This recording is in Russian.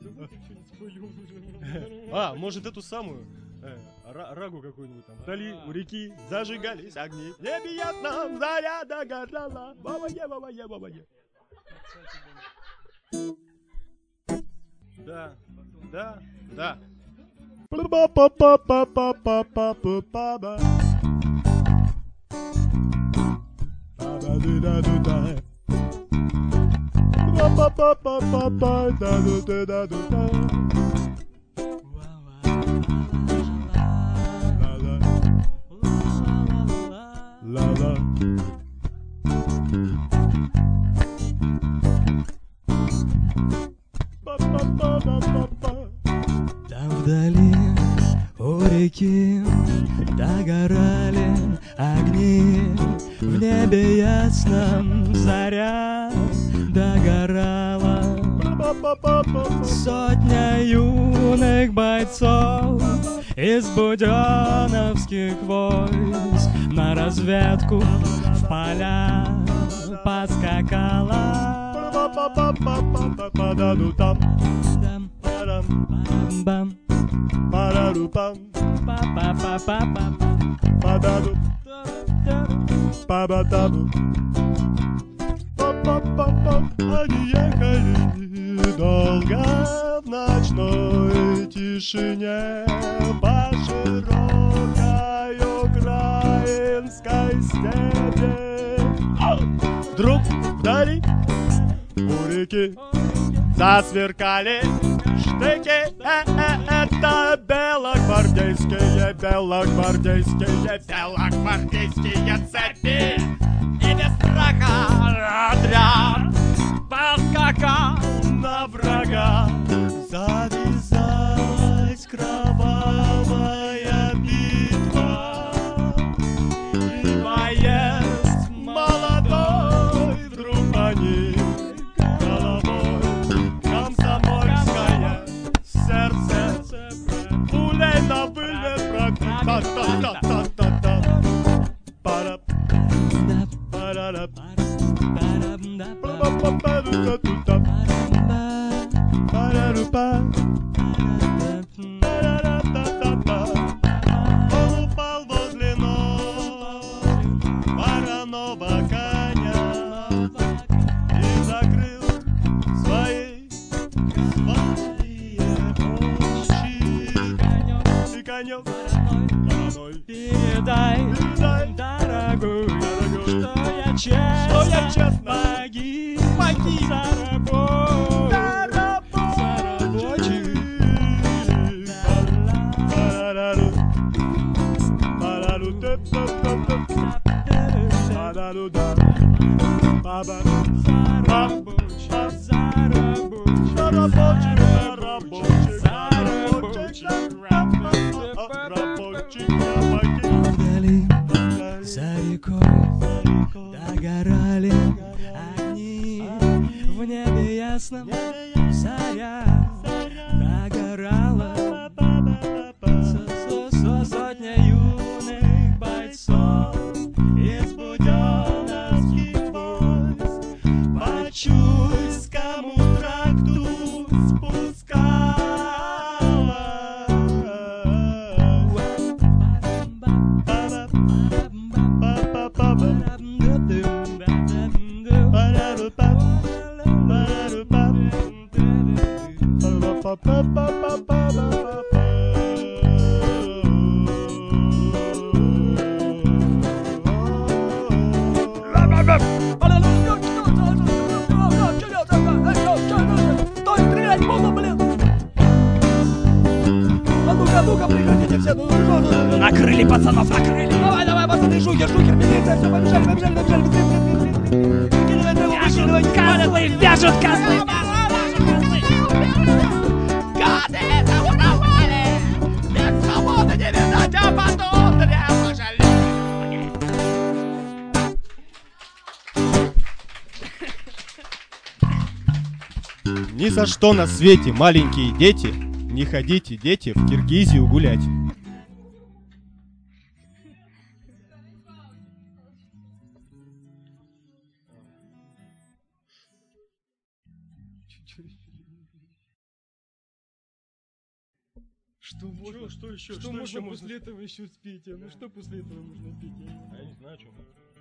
А, может эту самую? Рагу какую-нибудь там. Вдали у реки зажигались огни. В небе ясном заря догорала. Баба-е, баба-е, баба-е. Да, да, да. Там вдали у реки догорали огни, в небе ясном заря догорала. Сотня юных бойцов из буденовских войск на разведку в поля поскакала. Они ехали долго в ночной тишине по широкой украинской степи. Вдруг вдали у реки засверкали штыки. Это белогвардейские цепи. И без страха отряд поскакал на врага. Завязалась кровавая битва, и боец молодой вдруг поник головой. Комсомольское сердце пулей на вылет пробито. Он упал возле ног вороного коня и закрыл свои очи. И конек вороной Передай, дорогой, что я честно погиб за рабочий. Вдали за рекой догорали огни, в небе ясном заря догорала. Сотня юных бойцов из буденовских войск по Чуйскому тракту спускала. Ну-ка, прекратите все, накрыли пацанов, накрыли. Давай, пацаны, шухер, бегите, все, побежали, быстрее. Выкидывай, козлы, вяжут козлы. Гады это уровали, без свободы не видать, а потом зря пожалели. Ни за что на свете, маленькие дети, не ходите, дети, в Киргизию гулять. Что можно? Что еще? Что Что можно еще можно? после этого еще спеть? А? Ну что после этого можно петь? Я не знаю. Я не знаю, что можно.